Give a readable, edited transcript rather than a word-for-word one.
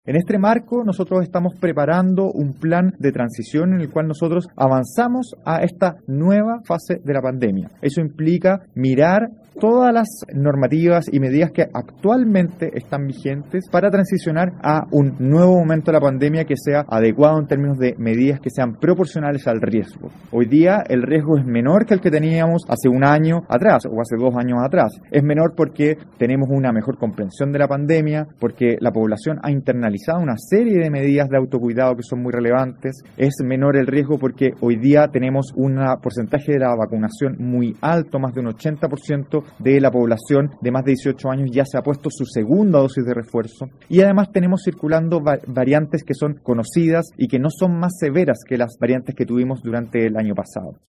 En este marco, nosotros estamos preparando un plan de transición en el cual nosotros avanzamos a esta nueva fase de la pandemia. Eso implica mirar todas las normativas y medidas que actualmente están vigentes para transicionar a un nuevo momento de la pandemia que sea adecuado en términos de medidas que sean proporcionales al riesgo. Hoy día el riesgo es menor que el que teníamos hace un año atrás o hace 2 años atrás. Es menor porque tenemos una mejor comprensión de la pandemia, porque la población ha internalizado una serie de medidas de autocuidado que son muy relevantes. Es menor el riesgo porque hoy día tenemos un porcentaje de la vacunación muy alto, más de un 80% de la población de más de 18 años ya se ha puesto su segunda dosis de refuerzo, y además tenemos circulando variantes que son conocidas y que no son más severas que las variantes que tuvimos durante el año pasado.